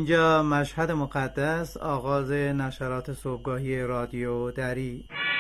اینجا مشهد مقدس، آغاز نشرات صبحگاهی رادیو دری.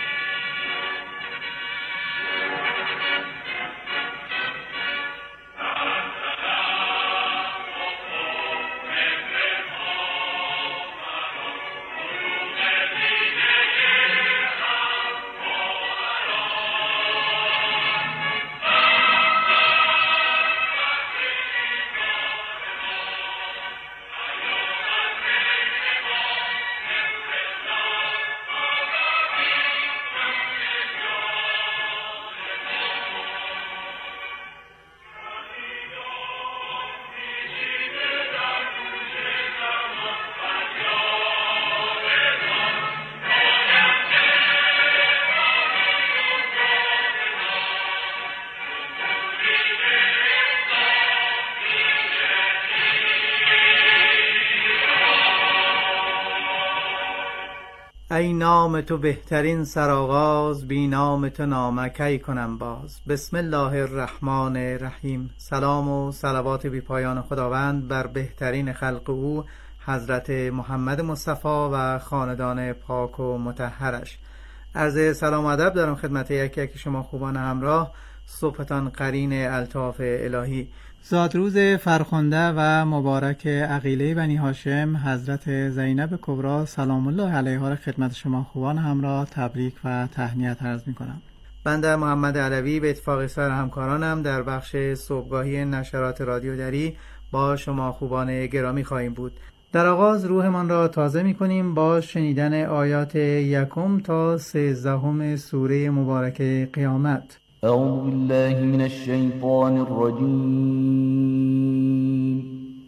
ای نام تو بهترین سرآغاز، بی نام تو نامکی کنم باز. بسم الله الرحمن الرحیم. سلام و صلوات بی پایان خداوند بر بهترین خلق او حضرت محمد مصطفی و خاندان پاک و مطهرش. عرض سلام و ادب دارم خدمت یک یک شما خوبان همراه. صبحتان قرین الطاف الهی. زادروز فرخنده و مبارک عقیله بنی هاشم حضرت زینب کبری سلام الله علیها را خدمت شما خوبان همراه تبریک و تهنیت عرض می کنم. بنده محمد علوی به اتفاق سایر همکارانم در بخش صبحگاهی نشرات رادیو دری با شما خوبان گرامی خواهیم بود. در آغاز روحمان را تازه می کنیم با شنیدن آیات 1 تا 13 سوره مبارکه قیامت. اعوذ بالله من الشیطان الرجیم.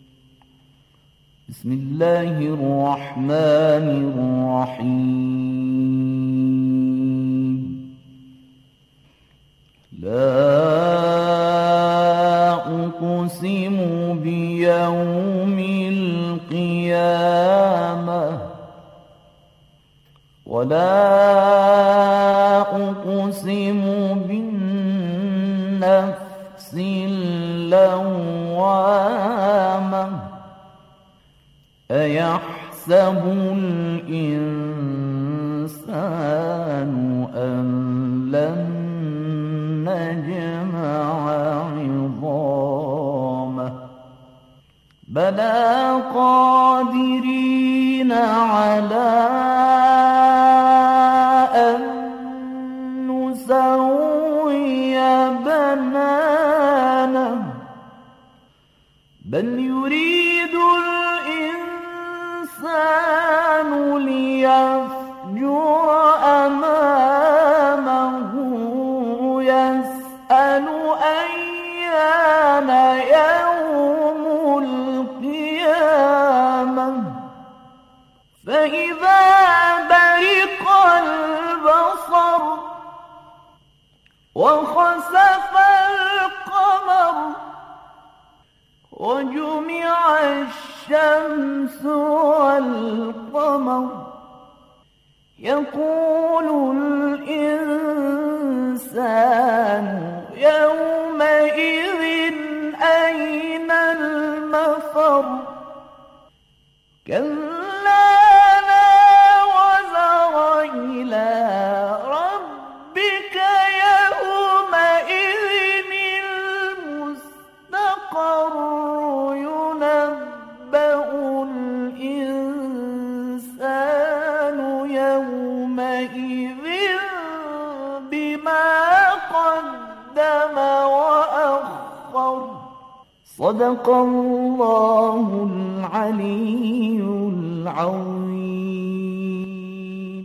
بسم الله الرحمن الرحیم. لا اقسم بیوم القیامة ولا اقسم بالنفس اللوامة أيحسب الإنسان أن لن نجمع عظامه بلى قادرين على أن نسوي بنانه بل يريد الإنسان ليفجر أمامه يسأل أيان يوم القيامة فإذا برق البصر وخسف القمر وجمع الشمس والقمر يقول الإنسان يومئذ أين المفر كلا لا وزر إلى ربك يومئذ المستقر ينبأ الإنسان يومئذ بما قدم وأخر صدق الله العلی العظیم.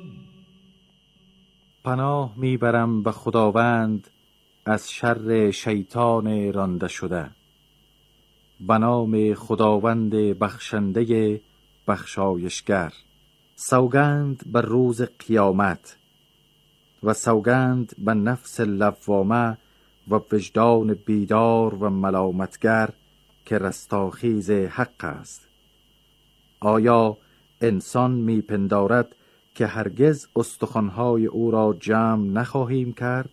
پناه میبرم به خداوند از شر شیطان رانده شده. به نام خداوند بخشنده بخشایشگر. سوگند بر روز قیامت و سوگند به نفس لوامه و وجدان بیدار و ملامتگر که رستاخیز حق است. آیا انسان میپندارد که هرگز استخوان‌های او را جمع نخواهیم کرد؟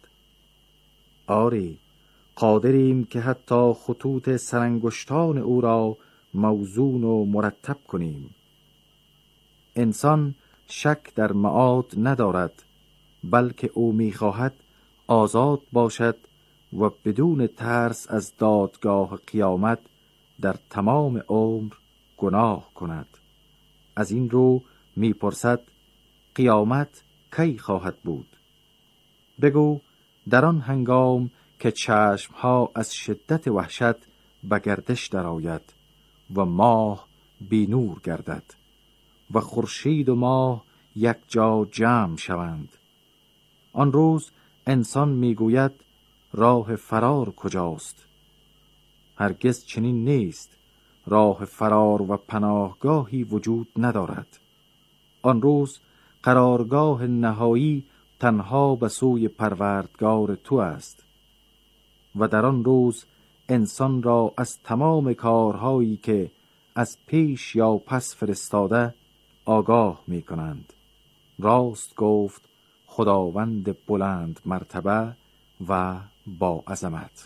آری، قادریم که حتی خطوط سرانگشتان او را موزون و مرتب کنیم. انسان شک در معاد ندارد، بلکه او می‌خواهد آزاد باشد و بدون ترس از دادگاه قیامت در تمام عمر گناه کند. از این رو می‌پرسد قیامت کی خواهد بود؟ بگو در آن هنگام که چشمها از شدت وحشت به گردش درآید و ماه بی نور گردد و خورشید و ماه یک جا جمع شوند. آن روز انسان میگوید راه فرار کجاست؟ هرگز چنین نیست. راه فرار و پناهگاهی وجود ندارد. آن روز قرارگاه نهایی تنها به سوی پروردگار تو است و در آن روز انسان را از تمام کارهایی که از پیش یا پس فرستاده آگاه می کنند. راست گفت خداوند بلند مرتبه و با عظمت.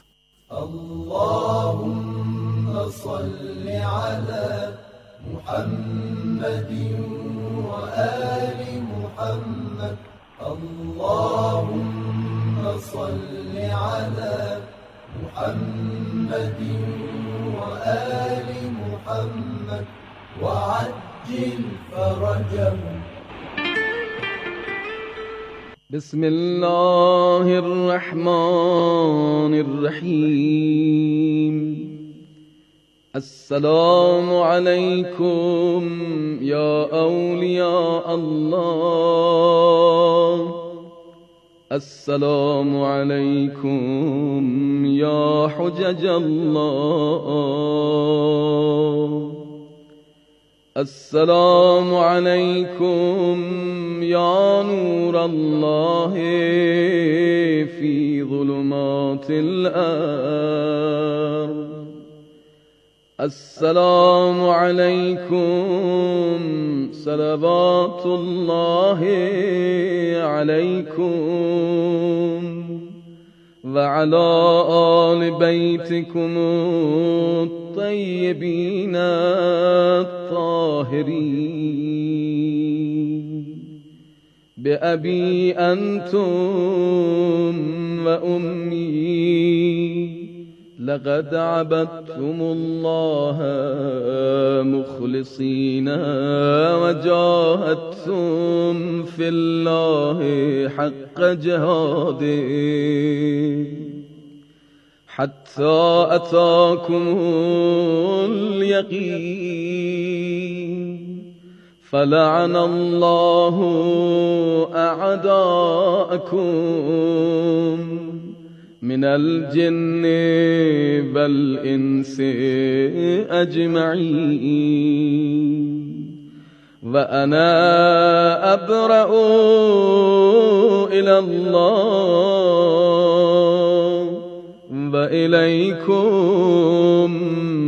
اللهم صل على محمد و آل محمد. اللهم صل على محمد و آل محمد وعجل فرجهم. بسم الله الرحمن الرحیم. السلام علیکم یا اولیاء الله. السلام علیکم یا حجج الله. السلام علیکم یا نور الله فی ظلمات الارض. السلام علیکم صلوات الله علیکم و علی آل بیتکم الطیبین الطاهرین. بأبی انتم و امی لقد عبدتم الله مخلصین و جاهدتم فی الله حق جهاده حتی اتاکم الیقین. فلعن الله اعداءکم من الجن والانس اجمعین. و انا ابرأ الی الله و الیکم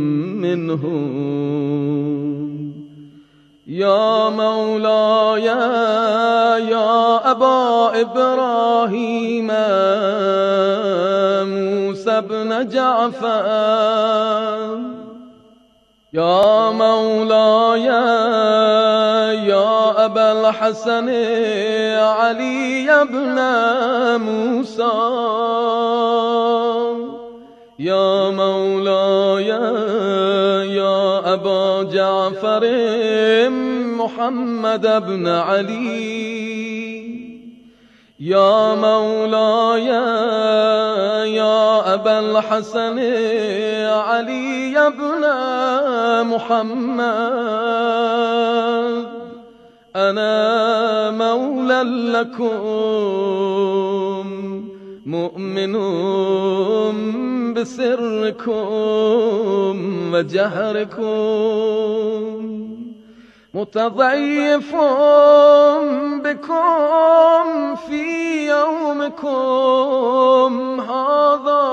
منهم. یا مولاي یا ابا ابراهیم موسی بن جعفر. یا مولاي یا ابا الحسن علی بن موسی. یا مولاي یا ابا جعفر محمد بن علی. یا مولاي یا ابا الحسن علی بن محمد. انا مولا لكم مؤمن بسركم وجهركم متضعف بكم في يومكم هذا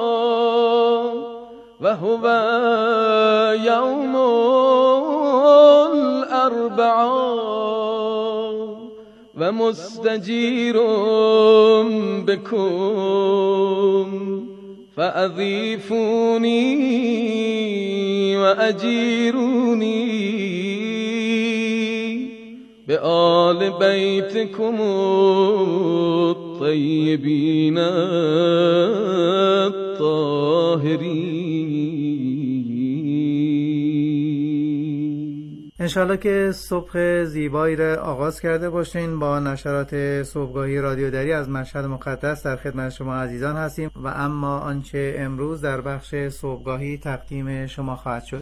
وهو يوم الأربعاء ومستجير بكم فأضيفوني و اجیرونی به آل بیتکم الطیبین الطاهرین. انشالله که صبح زیبایی را آغاز کرده باشین. با نشرات صبحگاهی رادیو دری از مشهد مقدس در خدمت شما عزیزان هستیم و اما آنچه امروز در بخش صبحگاهی تقدیم شما خواهد شد.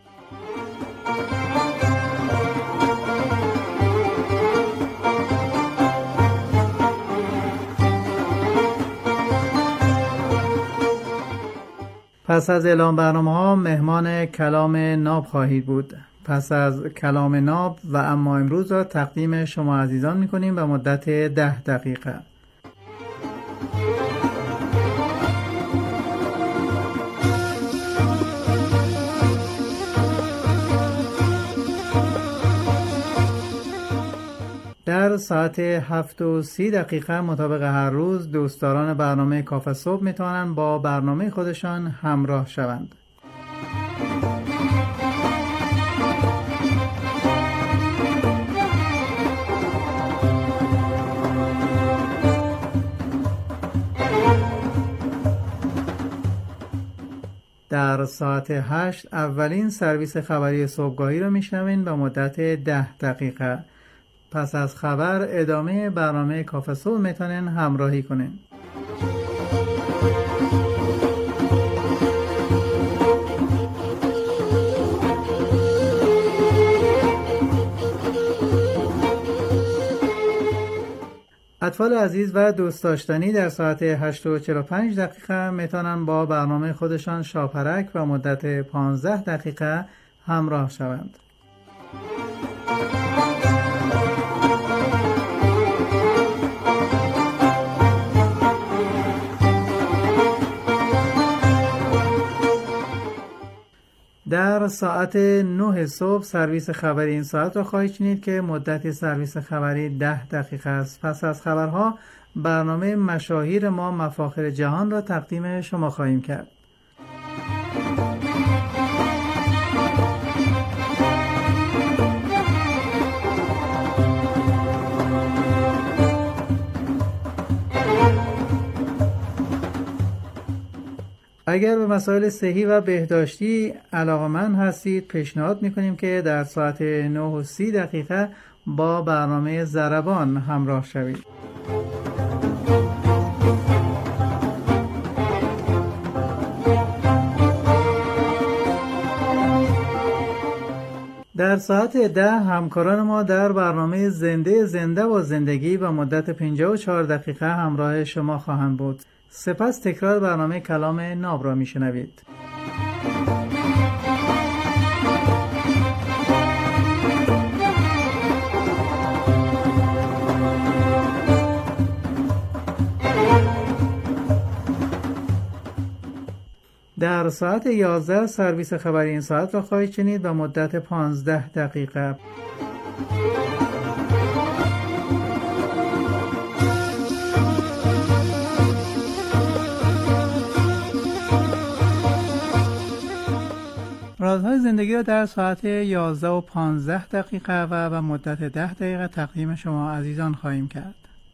پس از اعلام برنامه‌ها مهمان کلام ناب خواهید بود. پس از کلام ناب و اما امروز را تقدیم شما عزیزان می‌کنیم به مدت 10 دقیقه. در ساعت 7:30 مطابق هر روز دوستداران برنامه کافه صبح میتوانند با برنامه خودشان همراه شوند. در ساعت 8 اولین سرویس خبری صبحگاهی را میشنوین به مدت 10 دقیقه. پس از خبر ادامه برنامه کافه صبح میتونین همراهی کنین. اطفال عزیز و دوست داشتنی در ساعت 8:45 میتونن با برنامه خودشان شاپرک و مدت 15 دقیقه همراه شوند. در ساعت 9 صبح سرویس خبری این ساعت را خواهید شنید که مدت سرویس خبری 10 دقیقه است. پس از خبرها برنامه مشاهیر ما مفاخر جهان را تقدیم شما خواهیم کرد. اگر به مسائل صحی و بهداشتی علاقه‌مند هستید پیشنهاد می‌کنیم که در ساعت 9:30 با برنامه ضربان همراه شوید. در ساعت 10 همکاران ما در برنامه زنده با زندگی و مدت 54 دقیقه همراه شما خواهند بود. سپس تکرار برنامه کلام ناب را میشنوید. در ساعت 11 سرویس خبری این ساعت را خواهید شنید و مدت 15 دقیقه. رازهای زندگی را در ساعت 11:15 و به مدت 10 دقیقه تقدیم شما عزیزان خواهیم کرد.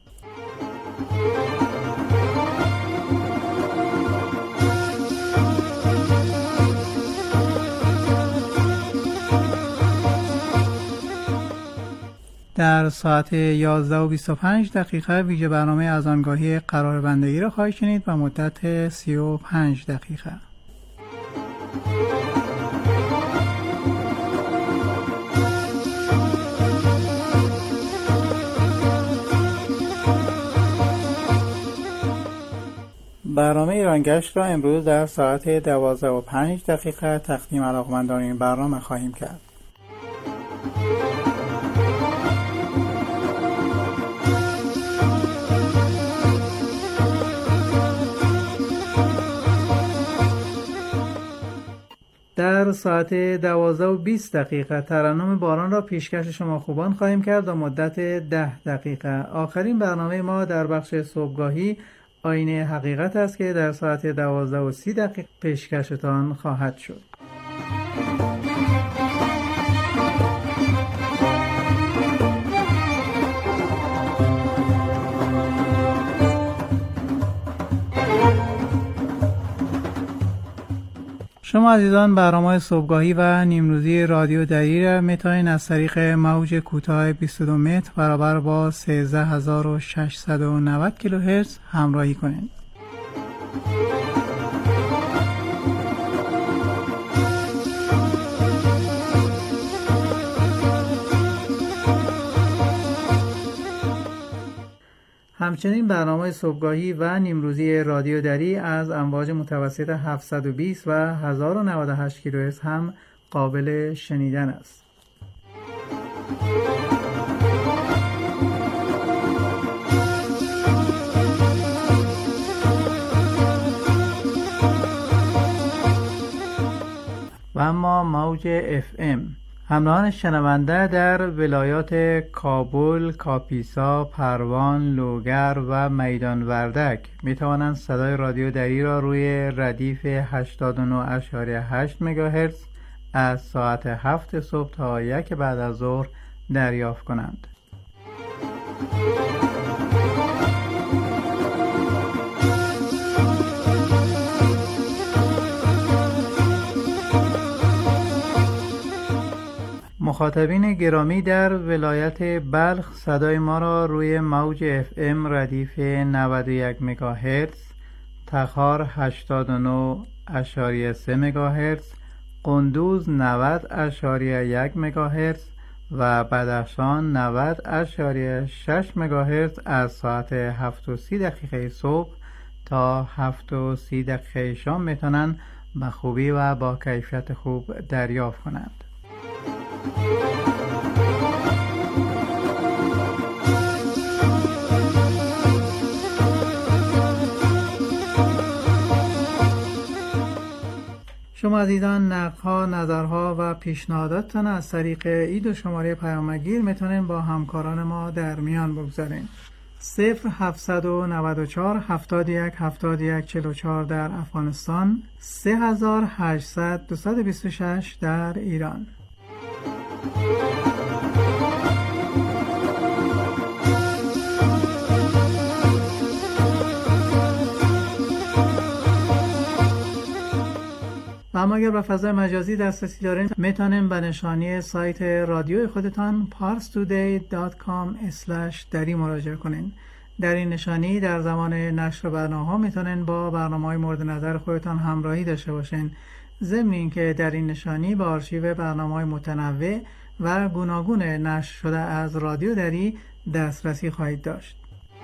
در ساعت 11:25 ویژه برنامه اذانگاهی قراربندگی را خواهید شنید و مدت 35 دقیقه. برنامه ایرانگشت را امروز در ساعت 12:05 تقدیم علاقمندان این برنامه خواهیم کرد. در ساعت 12:20 ترنم باران را پیشکش شما خوبان خواهیم کرد و مدت 10 دقیقه. آخرین برنامه ما در بخش صبحگاهی آینه حقیقت است که در ساعت 12:30 پیشکشتان خواهد شد. شما عزیزان برنامه صبحگاهی و نیمروزی رادیو دری را میتونید از طریق موج کوتاه 22 متر برابر با 13690 کیلوهرتز همراهی کنید. همچنین برنامه صبحگاهی و نیمروزی رادیو دری از امواج متوسط 720 و 1098 کیلوهرتز هم قابل شنیدن است. و اما موج FM همراهان شنونده در ولایات کابل، کاپیسا، پروان، لوگر و میدان وردک می توانند صدای رادیو دری را روی ردیف 89.8 مگاهرتز از ساعت 7 صبح تا 1 بعد از ظهر دریافت کنند. مخاطبین گرامی در ولایت بلخ صدای ما را روی موج FM ردیف 91 مگاهرتز، تخار 89.3 مگاهرتز، قندوز 90.1 مگاهرتز و بدخشان 90.6 مگاهرتز از ساعت 7:30 صبح تا 7:30 شام میتونن به خوبی و با کیفیت خوب دریافت کنند. شما عزیزان نقدها، نظرها و پیشنهاداتتان از طریق این دو شماره پیامگیر میتونین با همکاران ما در میان بگذارین. 0794 71 71 44 در افغانستان، 3800 226 در ایران. و اما اگر به فضای مجازی دسترسی دارین میتونین به نشانی سایت رادیوی خودتان parstoday.com/dari مراجعه کنین. در این نشانی در زمان نشر برنامه‌ها میتونین با برنامه‌های مورد نظر خودتان همراهی داشته باشین. ضمن اینکه در این نشانی به آرشیو برنامه‌های متنوع و گوناگون نشر شده از رادیو دری دسترسی خواهید داشت.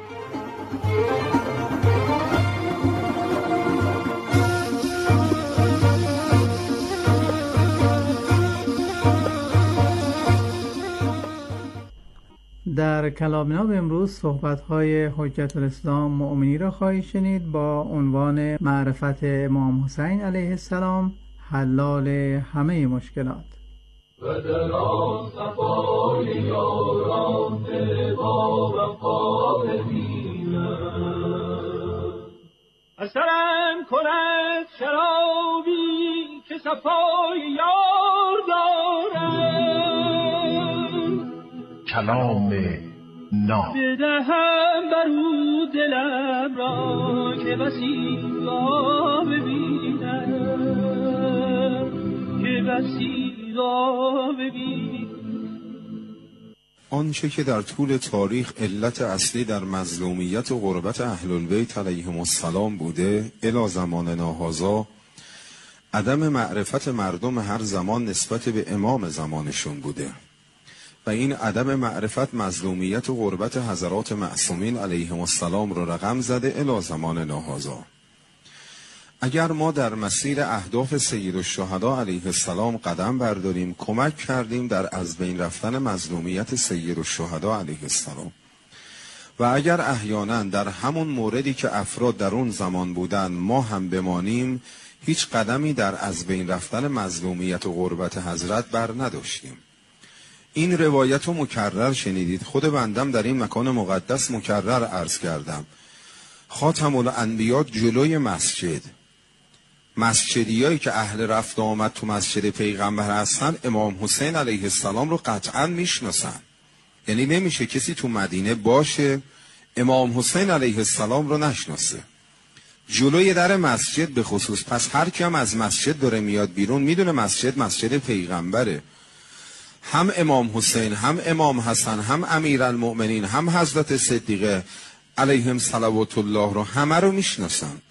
در کلام امروز صحبت‌های حجت الاسلام مؤمنی را خواهید شنید با عنوان معرفت امام حسین علیه السلام حلال همه مشکلات. و در صفای یاران با وفا ببینم اثرم کند شرابی که صفای یار دارم کلام ناب بدهم برو دلم را که وسیلا ببینم که وسیلا ببینم. آنچه که در طول تاریخ علت اصلی در مظلومیت و غربت اهل البیت علیهم السلام بوده الی زماننا هذا عدم معرفت مردم هر زمان نسبت به امام زمانشون بوده و این عدم معرفت مظلومیت و غربت حضرات معصومین علیهم السلام رو رقم زده الی زماننا هذا. اگر ما در مسیر اهداف سید الشهدا علیه السلام قدم برداریم کمک کردیم در از بین رفتن مظلومیت سید الشهدا علیه السلام و اگر احیانا در همون موردی که افراد در اون زمان بودن ما هم بمانیم هیچ قدمی در از بین رفتن مظلومیت و غربت حضرت بر نداشتیم. این روایت رو مکرر شنیدید. خود بندم در این مکان مقدس مکرر عرض کردم. خاتم الانبیا جلوی مسجدیایی که اهل رفت آمد تو مسجد پیغمبر هستن امام حسین علیه السلام رو قطعا میشناسن. یعنی نمیشه کسی تو مدینه باشه امام حسین علیه السلام رو نشناسه. جلوی در مسجد به خصوص. پس هر کی هم از مسجد داره میاد بیرون میدونه مسجد پیغمبره. هم امام حسین، هم امام حسن، هم امیرالمؤمنین، هم حضرت صدیقه علیهم صلوات الله رو همه رو میشناسن.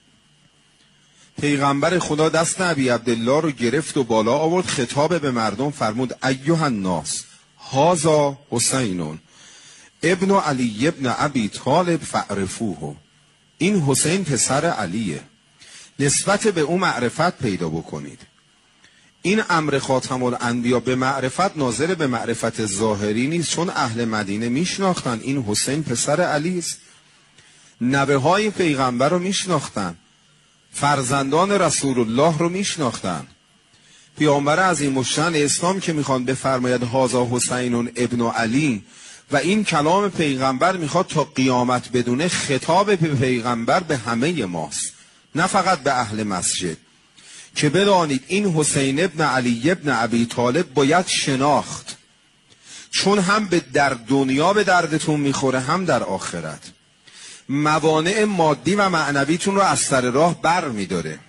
پیغمبر خدا دست ابی عبدالله رو گرفت و بالا آورد، خطاب به مردم فرمود ایها الناس هذا حسین ابن علی ابن ابی طالب فعرفوه. این حسین پسر علیه، نسبت به او معرفت پیدا بکنید. این امر خاتم الانبیا به معرفت ناظر به معرفت ظاهری نیست، چون اهل مدینه میشناختن این حسین پسر علی است. نوه های پیغمبر رو میشناختن، فرزندان رسول الله رو میشناختن. پیامبر عظیم الشأن اسلام که میخوان بفرماید هذا حسین ابن علی و این کلام پیغمبر میخواد تا قیامت بدونه، خطاب به پیغمبر به همه ماست، نه فقط به اهل مسجد، که بدانید این حسین ابن علی ابن ابی طالب باید شناخت، چون هم در دنیا به دردتون میخوره هم در آخرت. موانع مادی و معنویتون رو از سر راه بر میداره.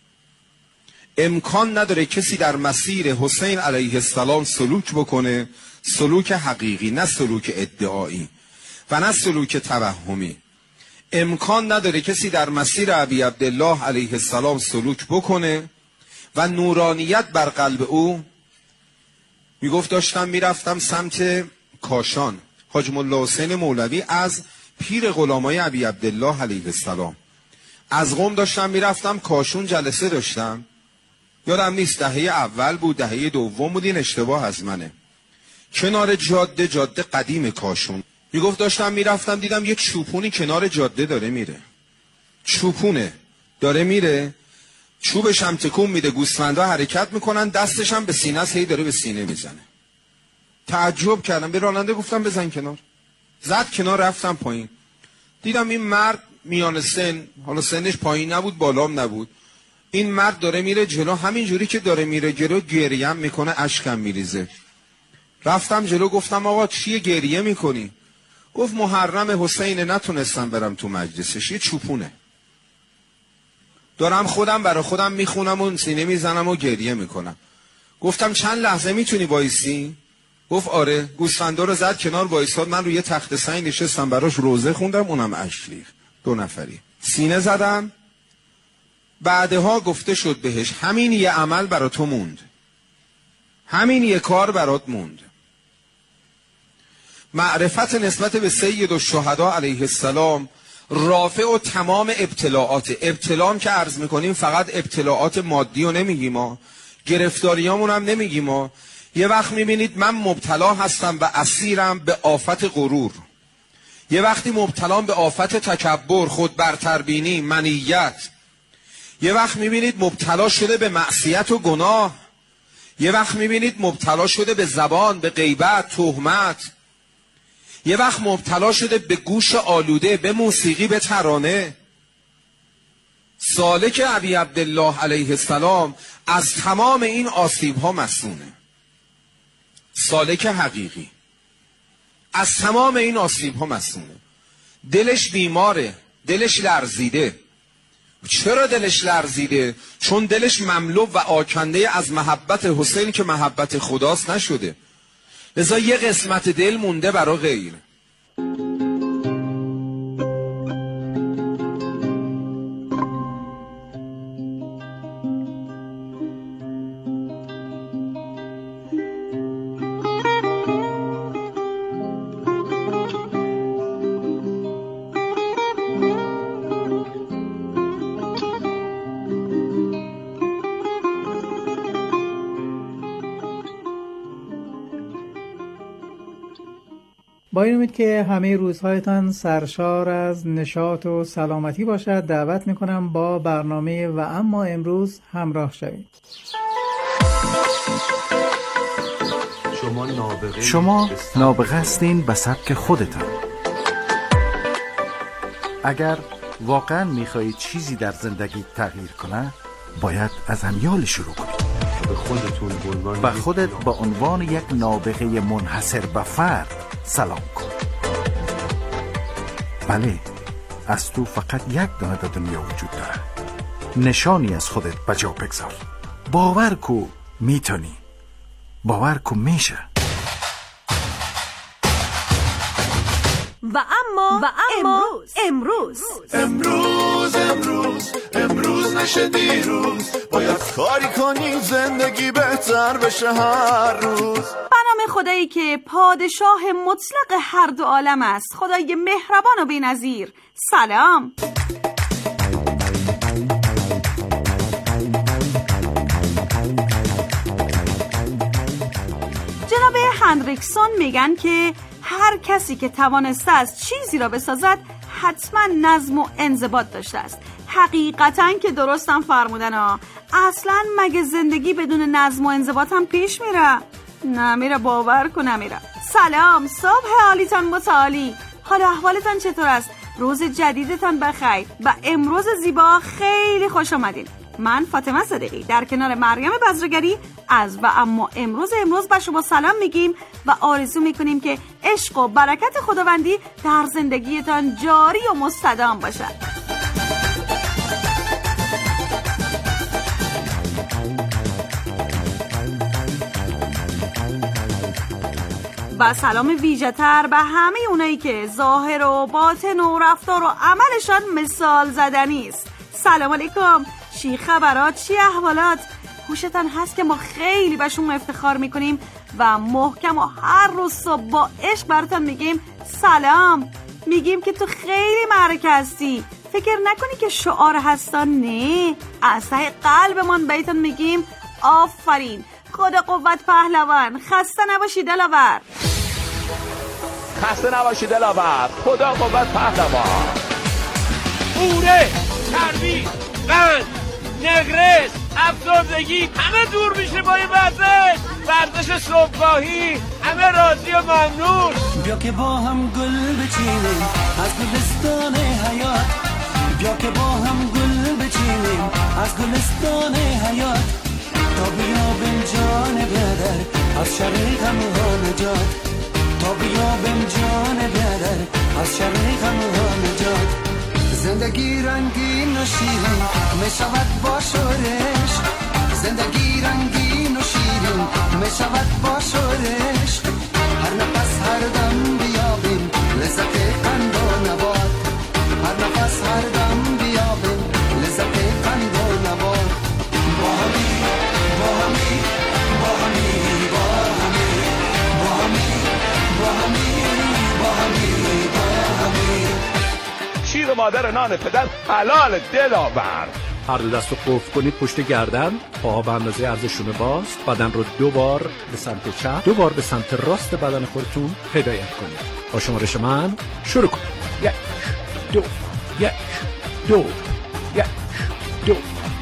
امکان نداره کسی در مسیر حسین علیه السلام سلوک بکنه، سلوک حقیقی، نه سلوک ادعایی و نه سلوک توهمی. امکان نداره کسی در مسیر ابی عبدالله علیه السلام سلوک بکنه و نورانیت بر قلب او. میگفت داشتم میرفتم سمت کاشان، حاج ملا حسین مولوی از پیر غلامای ابی عبدالله علیه السلام، از قم داشتم میرفتم کاشون، جلسه داشتم، یادم نیست دهه اول بود دهه دوم بود، این اشتباه از منه. کنار جاده قدیم کاشون، میگفت داشتم میرفتم دیدم یک چوپونی کنار جاده داره میره، چوپونه داره میره، چوبش هم تکون میده، گوسفندا حرکت میکنن، دستش هم به سینه است، هی داره به سینه میزنه. تعجب کردم، به راننده گفتم بزن کنار، زد کنار، رفتم پایین، دیدم این مرد میان سن، حالا سنش پایین نبود بالام نبود، این مرد داره میره جلو، همینجوری که داره میره جلو گریه میکنه، اشکم میریزه. رفتم جلو گفتم آقا چیه گریه میکنی؟ گفت محرم حسین، نتونستم برم تو مجلسش، یه چوپونه، دارم خودم برای خودم میخونم و سینه میزنم و گریه میکنم. گفتم چند لحظه میتونی وایسی؟ گفت آره. گوسفندا رو زد کنار وایساد، من روی یه تخت سنگ نشستم براش روزه خوندم، اونم اشک ریخت، 2 نفری سینه زدم. بعدها گفته شد بهش همین یه عمل برات تو موند، همین یه کار برات موند. معرفت نسبت به سید الشهدا علیه السلام رافع و تمام ابتلاعات. ابتلام که عرض میکنیم فقط ابتلاعات مادی رو نمیگیم ما، گرفتاریامون هم نمیگیم ما. یه وقت میبینید من مبتلا هستم و اسیرم به آفت غرور، یه وقتی مبتلام به آفت تکبر، خود برتربینی، منیت، یه وقت میبینید مبتلا شده به معصیت و گناه، یه وقت میبینید مبتلا شده به زبان، به غیبت، تهمت، یه وقت مبتلا شده به گوش آلوده، به موسیقی، به ترانه. سالک ابی عبدالله علیه السلام از تمام این آسیب ها مسئونه. سالک حقیقی از تمام این آسیب ها مسئونه. دلش بیماره، دلش لرزیده. چرا دلش لرزیده؟ چون دلش مملو و آکنده از محبت حسین که محبت خداست نشده، لذا یه قسمت دل مونده برای غیر. با این امید که همه روزهایتان سرشار از نشاط و سلامتی باشد، دعوت میکنم با برنامه و اما امروز همراه شوید. شما نابغه هستین به سبک خودتان. اگر واقعا میخواهید چیزی در زندگی تغییر کنه، باید از همیال شروع کنید. به خودت با عنوان یک نابغه منحصر به فرد سلام کن. بله، از تو فقط یک دانه در دنیا وجود داره. نشانی از خودت بجا بگذار. باور کو میتونی، باور کو میشه. و اما امروز نشه دیروز، باید کاری کنیم زندگی بهتر بشه هر روز. به نام خدایی که پادشاه مطلق هر دو عالم است، خدای مهربان و بی‌نظیر. سلام. جناب هندریکسون میگن که هر کسی که توانسته از چیزی را بسازد حتما نظم و انضباط داشته است. حقیقتا که درستم فرمودن ها. اصلا مگه زندگی بدون نظم و انضباط هم پیش میره؟ نمیره، باور کن نمیره. سلام، صبح حالیتان متعالی. حال احوالتان چطور است؟ روز جدیدتان بخیر و امروز زیبا خیلی خوش آمدین. من فاطمه صدیقی در کنار مریم بزرگری از و اما امروز به شما سلام میگیم و آرزو میکنیم که عشق و برکت خداوندی در زندگیتان جاری و مستدام باشد. و سلام ویژه‌تر به همه اونایی که ظاهر و باطن و رفتار و عملشان مثال زدنی است. سلام علیکم، چی خبرات، چی احوالات؟ هوشتان هست که ما خیلی به شما افتخار میکنیم و محکم و هر روز صبح با عشق براتون میگیم سلام. میگیم که تو خیلی معرکه هستی، فکر نکنی که شعار هستان، نه، از ته قلبمون بهتون میگیم آفرین، خدا قوت پهلوان، خسته نباشی دلاور. خسته نباشی دلاور، خدا قوت پهلوان. اوره، چربی، قند، نگرس، افسردگی همه دور میشه با این ورزش صبحگاهی، همه راضی و ممنون. بیا که با هم گل بچینیم از گلستان حیات، بیا که با هم گل بچینیم از گلستان حیات، تا بیابیم جان بدر از شر غم‌ها نجات، تا بیابیم جان بدر از شر غم‌ها نجات. زندگی رنگین و شیرین میشود با شورش، زندگی رنگین و شیرین میشود با شورش، هر نفس هر دم بیابیم لذت قند و نبات، هر نفس هر دم بیابیم لذت قند و نبات. با همی با همی با همی با همی با همی با همی با همی با همی. شیر مادر نان پدر حلال دلاور. هر دو دست رو قفل کنید پشت گردن، پاها به اندازه عرض شونه باز، بدن رو 2 بار به سمت چپ، 2 بار به سمت راست بدن خودتون هدایت کنید. با شمارش من شروع کنید. 1 2 1 2 1 2.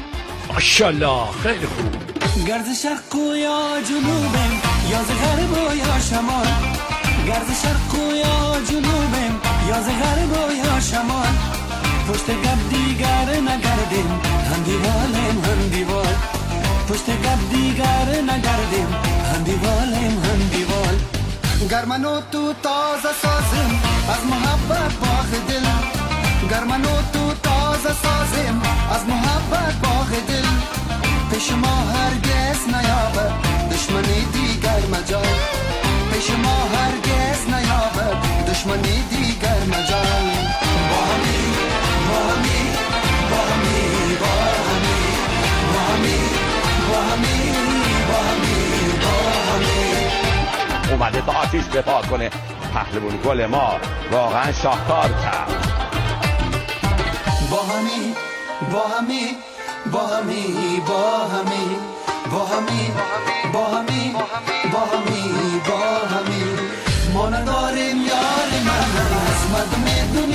ماشاءالله، خیلی خوب. گرد شرق و یا جنوبم، یا ز غرب و یا شمال، گرد شرق و یا جنوبم، یا ز غرب و یا شمال، پشت گب دیگر نگردیم هم دیوالیم هم دیوال، پشت گب دیگر نگردیم هم دیوالیم هم دیوال. گر منو تو تازه سازیم از محبت باغ دل، گر منو تو تازه سازیم از محبت باغ دل، پیش ما هرگز نیابد دشمنی دیگر مجال، پیش ما هرگز نیابد دشمنی دیگر مجال. با همی با همی با همی با همی با همی با همی با همی با همی. اومده تا آتیش بپا کنه، پهلوان گل ما واقعا شاهکار کرد. با همی با همی با همی با همی با همی با همی با همی با همی. ما نداریم یار من از مردم دنیا